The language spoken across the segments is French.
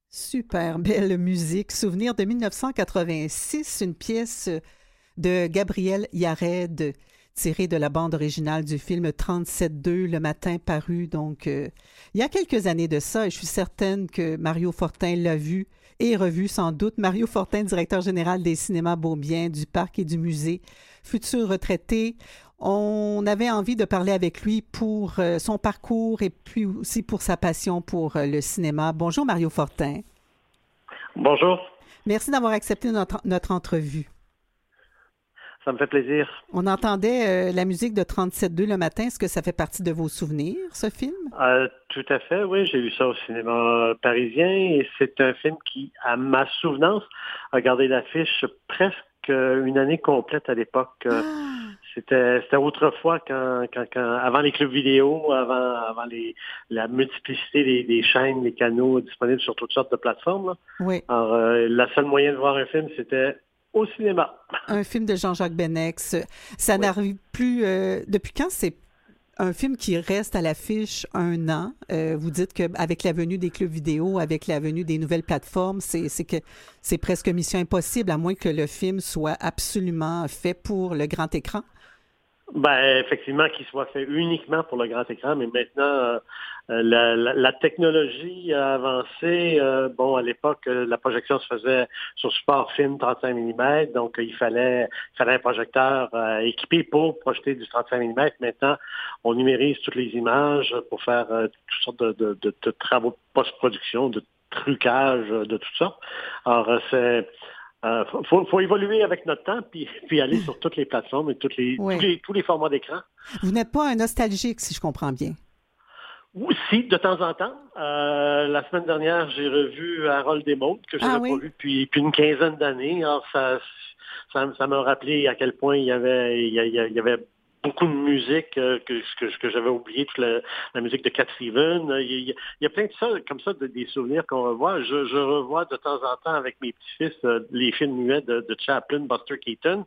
Super belle musique. Souvenir de 1986, une pièce de Gabriel Yared tirée de la bande originale du film 37-2, Le matin paru. Donc, il y a quelques années de ça, et je suis certaine que Mario Fortin l'a vu et revu sans doute. Mario Fortin, directeur général des cinémas Beaubien, du parc et du musée, futur retraité. On avait envie de parler avec lui pour son parcours et puis aussi pour sa passion pour le cinéma. Bonjour Mario Fortin. Bonjour, Merci d'avoir accepté notre entrevue. ça me fait plaisir. On entendait la musique de 37.2 le matin. Est-ce que ça fait partie de vos souvenirs, ce film? Tout à fait, oui, j'ai vu ça au cinéma parisien et c'est un film qui, à ma souvenance, a gardé l'affiche presque une année complète à l'époque. Ah! C'était autrefois avant les clubs vidéo, avant la multiplicité des chaînes, des canaux disponibles sur toutes sortes de plateformes, là. Oui, Alors, la seule moyen de voir un film, c'était au cinéma. un film de Jean-Jacques Benex. Ça Oui. n'arrive plus... depuis quand c'est un film qui reste à l'affiche un an? Vous dites qu'avec la venue des clubs vidéo, avec la venue des nouvelles plateformes, c'est presque mission impossible, à moins que le film soit absolument fait pour le grand écran. Ben, effectivement, qu'il soit fait uniquement pour le grand écran, mais maintenant, la technologie a avancé. Bon, à l'époque, la projection se faisait sur support film 35 mm, donc il fallait un projecteur équipé pour projeter du 35 mm. Maintenant, on numérise toutes les images pour faire toutes sortes de travaux de post-production, de trucage, de toutes sortes. Alors, faut évoluer avec notre temps, puis aller sur toutes les plateformes et Oui. tous les formats d'écran. Vous n'êtes pas un nostalgique, si je comprends bien. Aussi, de temps en temps. La semaine dernière, j'ai revu Harold des Mondes, que Ah j'avais pas oui? vu depuis une quinzaine d'années. Alors, ça m'a rappelé à quel point il y avait beaucoup de musique que j'avais oublié, toute la musique de Cat Stevens. Il y a plein de ça, comme ça, des souvenirs qu'on revoit. Je revois de temps en temps avec mes petits-fils les films muets de Chaplin, Buster Keaton.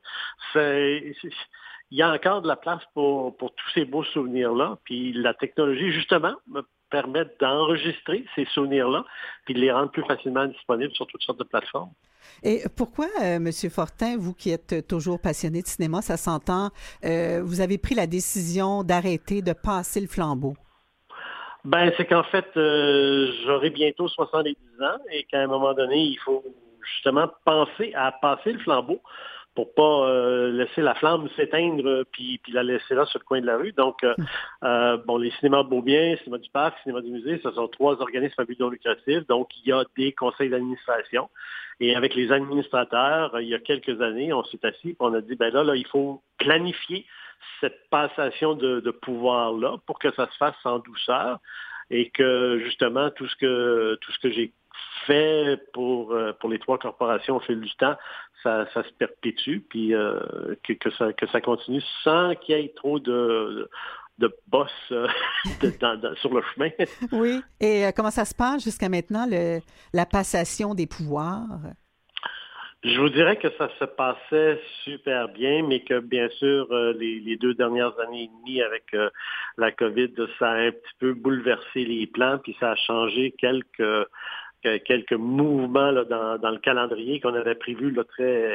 Il y a encore de la place pour tous ces beaux souvenirs-là. Puis la technologie, justement, me permet d'enregistrer ces souvenirs-là, puis de les rendre plus facilement disponibles sur toutes sortes de plateformes. Et pourquoi, Monsieur Fortin, vous qui êtes toujours passionné de cinéma, ça s'entend, vous avez pris la décision d'arrêter, de passer le flambeau? Ben, c'est qu'en fait, j'aurai bientôt 70 ans et qu'à un moment donné, il faut justement penser à passer le flambeau pour pas laisser la flamme s'éteindre puis la laisser là sur le coin de la rue. Donc, bon, les cinémas Beaubien, cinéma du Parc, cinéma du Musée, ce sont trois organismes à but non lucratif. Donc, il y a des conseils d'administration. Et avec les administrateurs, il y a quelques années, on s'est assis et on a dit, ben là, il faut planifier cette passation de pouvoir-là pour que ça se fasse en douceur et que justement tout ce que j'ai fait pour les trois corporations au fil du temps, ça se perpétue, puis que ça continue sans qu'il y ait trop de boss sur le chemin. Oui. Et comment ça se passe jusqu'à maintenant, la passation des pouvoirs? Je vous dirais que ça se passait super bien, mais que bien sûr, les 2 dernières années et demie avec la COVID, ça a un petit peu bouleversé les plans, puis ça a changé quelques mouvements là, dans le calendrier qu'on avait prévu là,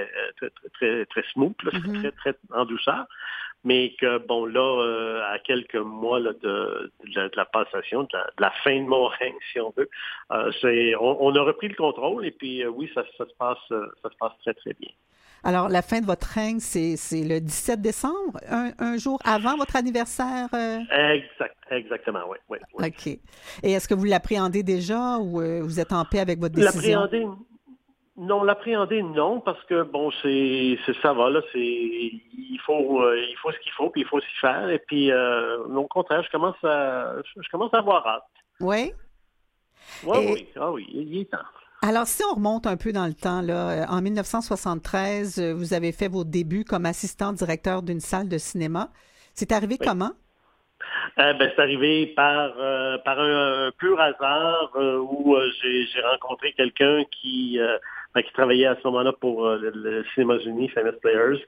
très smooth, là, Mhm. très en douceur. Mais que, bon, là, à quelques mois là, de la passation, de la fin de mon règne, si on veut, on a repris le contrôle et puis oui, ça se passe très, très bien. Alors, la fin de votre règne, c'est le 17 décembre, un jour avant votre anniversaire? Exactement, oui, oui, oui. OK. Et est-ce que vous l'appréhendez déjà ou vous êtes en paix avec votre décision? L'appréhender, non, l'appréhender, non, parce que bon, ça va là, il faut ce qu'il faut, puis il faut s'y faire, et puis au contraire, je commence à avoir hâte. Oui. Oui, Et oui, ah oui, il est temps. alors, si on remonte un peu dans le temps, là, en 1973, vous avez fait vos débuts comme assistant directeur d'une salle de cinéma. C'est arrivé Oui. comment? Ben, c'est arrivé par un pur hasard où j'ai rencontré quelqu'un qui travaillait à ce moment-là pour le Cinémas Unis, Famous Players,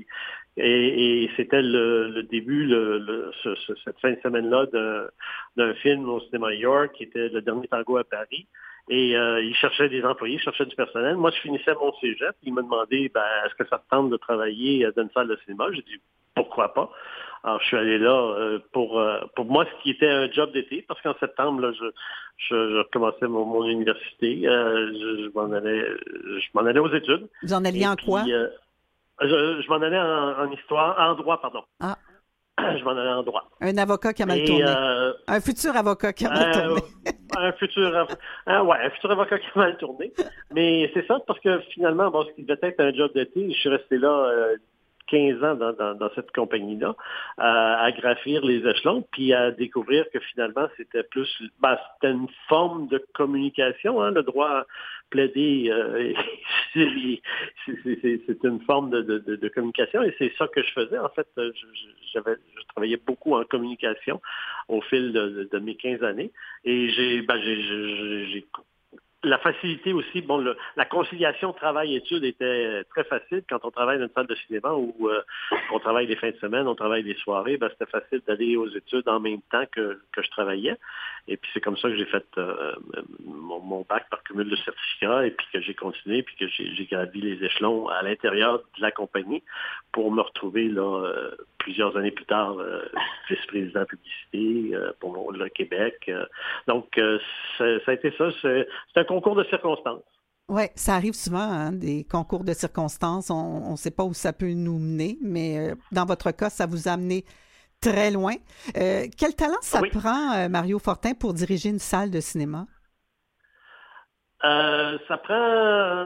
et c'était le début, cette fin de semaine-là d'un film au cinéma York qui était Le Dernier Tango à Paris. Et il cherchait des employés, il cherchait du personnel. Moi, je finissais mon cégep. Il m'a demandé, est-ce que ça te tente de travailler dans une salle de cinéma? J'ai dit, pourquoi pas? Alors, je suis allé là pour moi, ce qui était un job d'été, parce qu'en septembre, là, je recommençais mon université. Je m'en allais aux études. Vous en alliez Et en quoi? puis, je m'en allais en histoire, en droit, pardon. Ah, Je m'en allais en droit. un avocat qui a mal Et tourné. Un futur avocat qui a mal tourné. un futur avocat qui a mal tourné. Mais c'est ça, parce que finalement, bon, ce qui devait être un job d'été, je suis resté là 15 ans dans cette compagnie-là, à graffir les échelons, puis à découvrir que finalement, c'était c'était une forme de communication, hein, le droit plaider, c'est une forme de communication, et c'est ça que je faisais. En fait, je travaillais beaucoup en communication au fil de mes 15 années, et j'ai la facilité aussi, la conciliation travail-études était très facile quand on travaille dans une salle de cinéma où on travaille les fins de semaine, on travaille les soirées, c'était facile d'aller aux études en même temps que je travaillais. Et puis c'est comme ça que j'ai fait mon bac par cumul de certificats, et puis que j'ai continué, puis que j'ai gravi les échelons à l'intérieur de la compagnie pour me retrouver là plusieurs années plus tard vice-président publicité pour le Québec. Donc ça a été ça. C'est un concours de circonstances. Oui, ça arrive souvent, hein, des concours de circonstances. On ne sait pas où ça peut nous mener, mais dans votre cas, ça vous a amené très loin. Quel talent ça Oui. prend, Mario Fortin, pour diriger une salle de cinéma? Ça prend...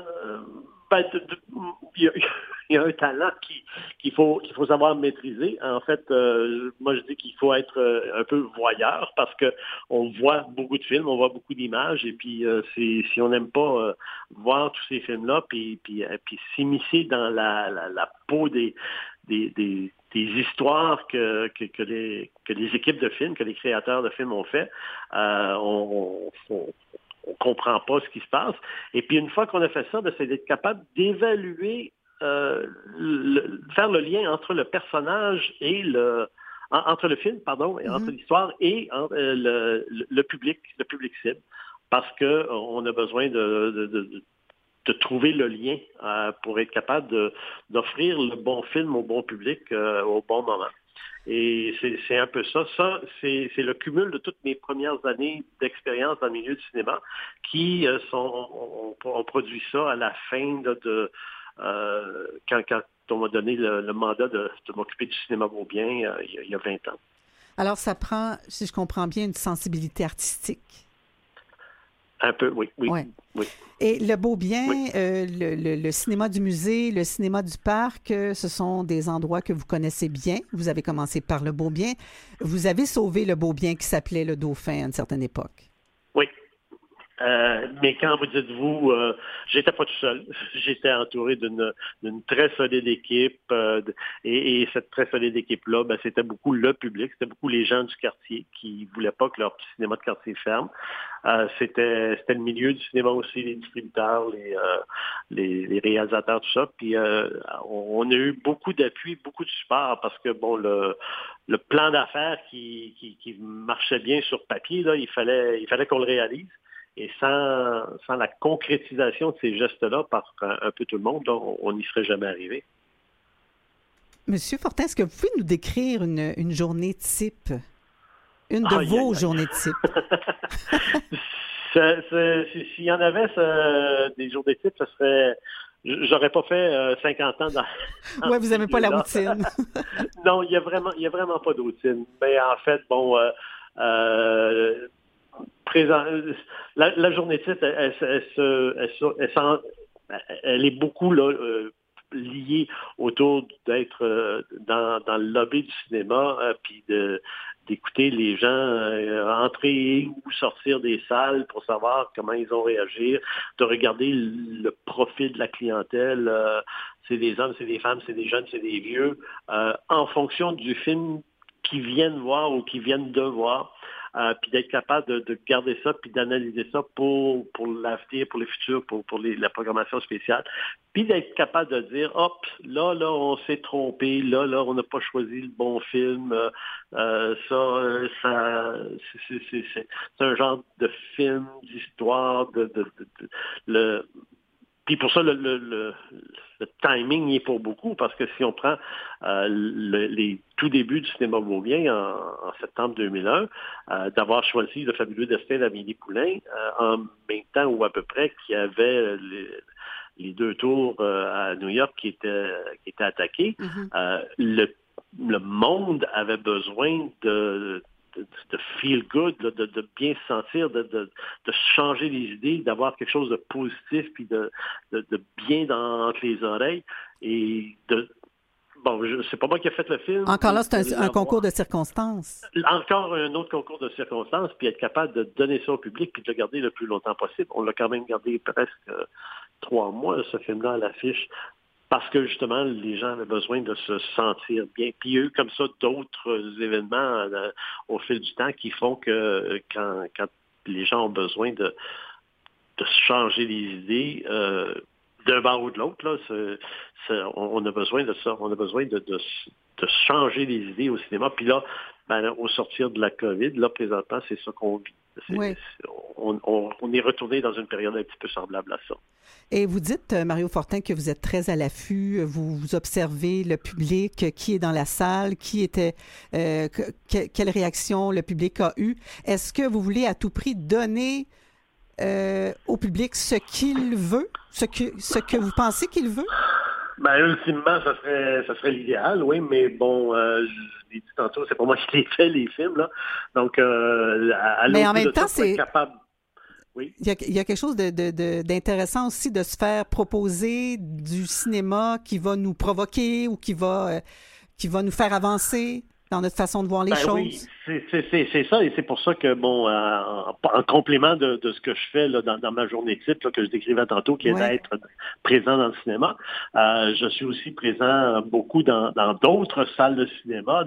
il y a un talent qu'il faut savoir maîtriser. En fait, moi je dis qu'il faut être un peu voyeur, parce que on voit beaucoup de films, on voit beaucoup d'images, et puis si on n'aime pas voir tous ces films-là, puis s'immiscer dans la peau des histoires que les équipes de films, que les créateurs de films ont fait, on comprend pas ce qui se passe. Et puis une fois qu'on a fait ça, c'est d'être capable d'évaluer, faire le lien entre le personnage et entre le film, pardon, et entre l'histoire et le public cible. Parce que on a besoin de trouver le lien pour être capable d'offrir le bon film au bon public au bon moment. Et c'est un peu ça. Ça, c'est le cumul de toutes mes premières années d'expérience dans le milieu du cinéma qui ont produit ça à la fin quand on m'a donné le mandat de m'occuper du cinéma Beaubien il y a 20 ans. Alors, ça prend, si je comprends bien, une sensibilité artistique. Un peu, oui. Ouais. Oui. Et le Beaubien, Oui. le cinéma du musée, le cinéma du parc, ce sont des endroits que vous connaissez bien. Vous avez commencé par le Beaubien. Vous avez sauvé le Beaubien qui s'appelait le Dauphin à une certaine époque. Oui. Mais quand vous dites vous, j'étais pas tout seul. J'étais entouré d'une très solide équipe, et cette très solide équipe-là, c'était beaucoup le public, c'était beaucoup les gens du quartier qui voulaient pas que leur petit cinéma de quartier ferme. C'était le milieu du cinéma aussi, les distributeurs, les réalisateurs, tout ça. Puis on a eu beaucoup d'appui, beaucoup de support, parce que le plan d'affaires qui marchait bien sur papier, là, il fallait qu'on le réalise. Et sans la concrétisation de ces gestes-là par un peu tout le monde, là, on n'y serait jamais arrivé. Monsieur Fortin, est-ce que vous pouvez nous décrire une journée type? Une de vos journées type? S'il y en avait des journées types, ce serait... J'aurais pas fait 50 ans dans Oui, vous n'aimez pas la routine. Non, il y a vraiment pas de routine. Mais en fait, la journée type, elle est beaucoup là, liée autour d'être dans le lobby du cinéma, puis d'écouter les gens entrer ou sortir des salles pour savoir comment ils ont réagi, de regarder le profil de la clientèle. C'est des hommes, c'est des femmes, c'est des jeunes, c'est des vieux, en fonction du film qu'ils viennent voir ou qu'ils viennent de voir. puis d'être capable de garder ça, puis d'analyser ça pour l'avenir, pour les futurs, pour la programmation spéciale, puis d'être capable de dire, hop, là, on s'est trompé, là, on n'a pas choisi le bon film, c'est un genre de film, d'histoire, puis pour ça, le timing y est pour beaucoup, parce que si on prend les tout débuts du cinéma vaudevien en septembre 2001, d'avoir choisi le fabuleux destin d'Amélie Poulain, en même temps ou à peu près qu'il y avait les deux tours à New York qui étaient attaqués, le monde avait besoin de feel good, de bien se sentir, de changer les idées, d'avoir quelque chose de positif, puis de bien entre les oreilles. Et c'est pas moi qui ai fait le film. Encore là, c'est un concours de circonstances. Encore un autre concours de circonstances, puis être capable de donner ça au public, puis de le garder le plus longtemps possible. On l'a quand même gardé presque 3 mois, ce film-là, à l'affiche. Parce que justement, les gens avaient besoin de se sentir bien. Puis il y a eu comme ça d'autres événements au fil du temps qui font que quand les gens ont besoin de changer les idées d'un bord ou de l'autre, là, on a besoin de ça. On a besoin de changer les idées au cinéma. Puis là, au sortir de la COVID, là, présentement, c'est ça qu'on vit. Oui. On est retourné dans une période un petit peu semblable à ça. Et vous dites, Mario Fortin, que vous êtes très à l'affût, vous observez le public, qui est dans la salle, quelle réaction le public a eue. Est-ce que vous voulez à tout prix donner au public ce qu'il veut, ce que vous pensez qu'il veut? Ultimement, ça serait l'idéal, oui, mais bon, je l'ai dit tantôt, c'est pas moi qui les fait, les films, là. Donc, mais en même temps, c'est capable. Oui. Il y a quelque chose d'intéressant aussi de se faire proposer du cinéma qui va nous provoquer ou qui va nous faire avancer dans notre façon de voir les choses. Oui, c'est ça, et c'est pour ça que, en complément de ce que je fais là, dans ma journée type, là, que je décrivais tantôt, qui est d'être présent dans le cinéma, je suis aussi présent beaucoup dans d'autres salles de cinéma,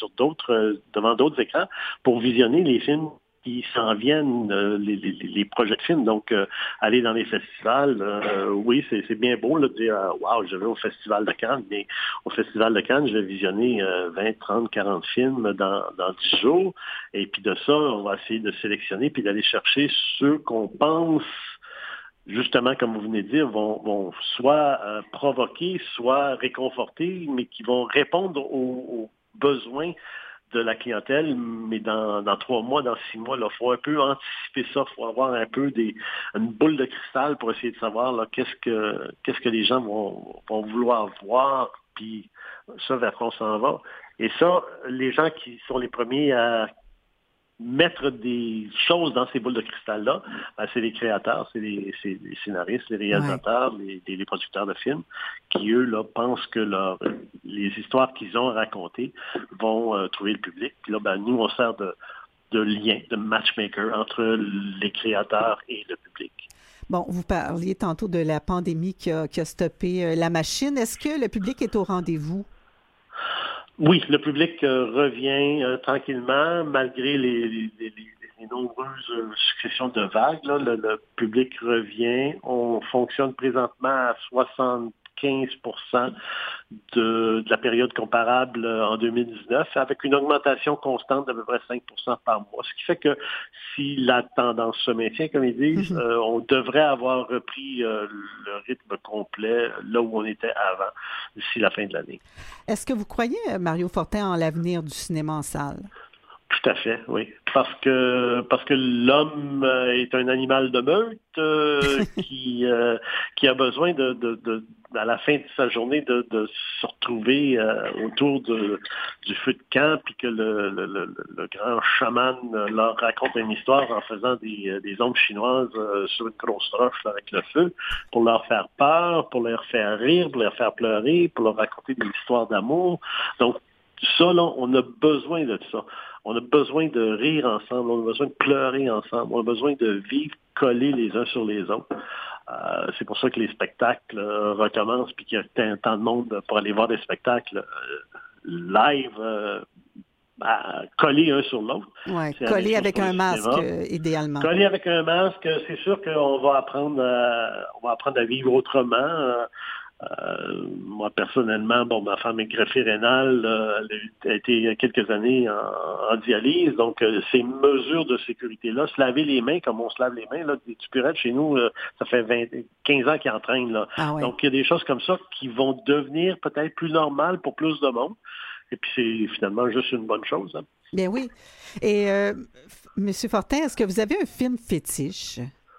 devant d'autres écrans, pour visionner les films qui s'en viennent, les projets de films. Donc, aller dans les festivals, oui, c'est bien beau là, de dire « Wow, je vais au Festival de Cannes », mais au Festival de Cannes, je vais visionner 20, 30, 40 films dans 10 jours. Et puis de ça, on va essayer de sélectionner puis d'aller chercher ceux qu'on pense, justement, comme vous venez de dire, vont soit provoquer, soit réconforter, mais qui vont répondre aux besoins de la clientèle, mais dans 3 mois, dans 6 mois, il faut un peu anticiper ça, il faut avoir un peu une boule de cristal pour essayer de savoir là, qu'est-ce que les gens vont vouloir voir, puis ça, vers quoi on s'en va. Et ça, les gens qui sont les premiers à mettre des choses dans ces boules de cristal-là, c'est les créateurs, c'est les scénaristes, les réalisateurs, les producteurs de films, qui, eux, là, pensent que les histoires qu'ils ont racontées vont trouver le public. Puis là, nous, on sert de lien, de matchmaker entre les créateurs et le public. Bon, vous parliez tantôt de la pandémie qui a stoppé la machine. Est-ce que le public est au rendez-vous? Oui, le public revient tranquillement, malgré les nombreuses successions de vagues. Là, le public revient. On fonctionne présentement à 75% de la période comparable en 2019, avec une augmentation constante d'à peu près 5% par mois. Ce qui fait que si la tendance se maintient, comme ils disent, on devrait avoir repris le rythme complet là où on était avant, d'ici la fin de l'année. Est-ce que vous croyez, Mario Fortin, en l'avenir du cinéma en salle? Tout à fait, oui. Parce que l'homme est un animal de meute qui a besoin à la fin de sa journée de se retrouver autour du feu de camp, puis que le grand chaman leur raconte une histoire en faisant des ombres chinoises sur une grosse roche là, avec le feu, pour leur faire peur, pour leur faire rire, pour leur faire pleurer, pour leur raconter des histoires d'amour. Donc, ça, là, on a besoin de ça. On a besoin de rire ensemble, on a besoin de pleurer ensemble, on a besoin de vivre collés les uns sur les autres. C'est pour ça que les spectacles recommencent, puis qu'il y a tant de monde pour aller voir des spectacles live collés un sur l'autre. Oui, collés avec un masque, idéalement. Collés avec un masque, c'est sûr qu'on va apprendre à vivre autrement. Moi, personnellement, ma femme est greffée rénale, elle a été il y a quelques années en dialyse, donc ces mesures de sécurité-là, se laver les mains comme on se lave les mains, là, des tupurettes chez nous, ça fait 15 ans qu'ils entraînent. Là. Ah ouais. Donc, il y a des choses comme ça qui vont devenir peut-être plus normales pour plus de monde, et puis c'est finalement juste une bonne chose. Hein. Bien oui. Et M. Fortin, est-ce que vous avez un film fétiche?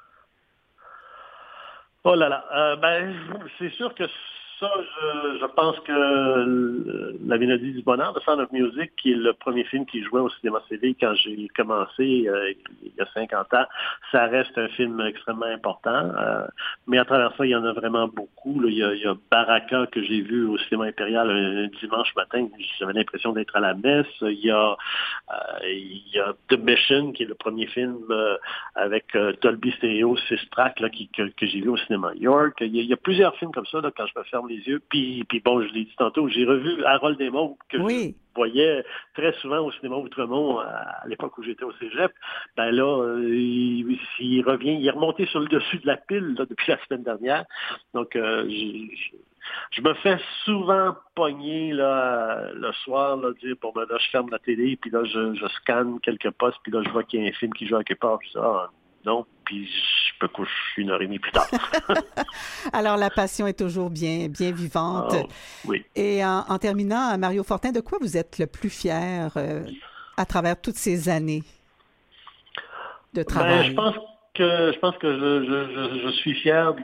Oh là là, c'est sûr que ça, je pense que La Mélodie du Bonheur, The Sound of Music, qui est le premier film qui jouait au cinéma CV quand j'ai commencé il y a 50 ans, ça reste un film extrêmement important. Mais à travers ça, il y en a vraiment beaucoup. Là. Il y a Baraka que j'ai vu au cinéma impérial un dimanche matin. J'avais l'impression d'être à la messe. Il y a The Mission, qui est le premier film avec Dolby Stereo 6 tracks là, que j'ai vu au cinéma York. Il y a plusieurs films comme ça là, quand je me ferme les yeux. Puis bon, je l'ai dit tantôt, j'ai revu Harold et Maude que je voyais très souvent au cinéma Outremont à l'époque où j'étais au cégep. Ben là, il revient, il est remonté sur le dessus de la pile là, depuis la semaine dernière. Donc, je me fais souvent pogner là, le soir, là, dire bon ben là, je ferme la télé, puis là, je scanne quelques postes, puis là, je vois qu'il y a un film qui joue à quelque part, puis ça, non, puis je me couche 1h30 plus tard. Alors, la passion est toujours bien vivante. Oh, oui. Et en terminant, Mario Fortin, de quoi vous êtes le plus fier à travers toutes ces années de travail? Je pense que je suis fier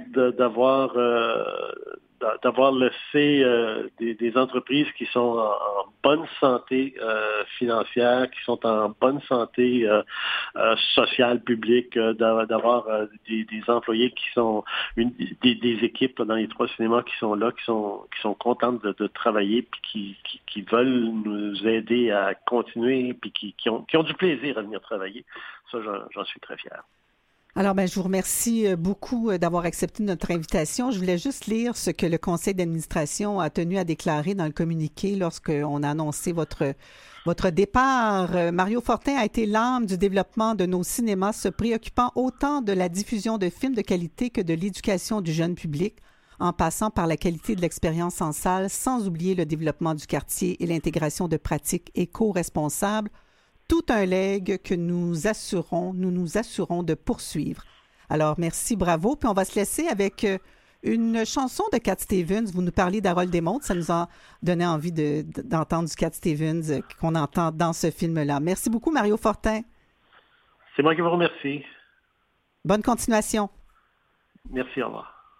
d'avoir laissé des entreprises qui sont en bonne santé financière, qui sont en bonne santé sociale, publique, d'avoir des employés qui sont des équipes là, dans les 3 cinémas qui sont là, qui sont contentes de travailler, puis qui veulent nous aider à continuer, puis qui ont du plaisir à venir travailler. Ça, j'en suis très fier. Alors, je vous remercie beaucoup d'avoir accepté notre invitation. Je voulais juste lire ce que le conseil d'administration a tenu à déclarer dans le communiqué lorsqu'on a annoncé votre départ. Mario Fortin a été l'âme du développement de nos cinémas, se préoccupant autant de la diffusion de films de qualité que de l'éducation du jeune public, en passant par la qualité de l'expérience en salle, sans oublier le développement du quartier et l'intégration de pratiques éco-responsables. Tout un legs que nous nous assurons de poursuivre. Alors, merci, bravo. Puis on va se laisser avec une chanson de Cat Stevens. Vous nous parliez d'Harold et Maude. Ça nous a donné envie d'entendre du Cat Stevens qu'on entend dans ce film-là. Merci beaucoup, Mario Fortin. C'est moi qui vous remercie. Bonne continuation. Merci, au revoir.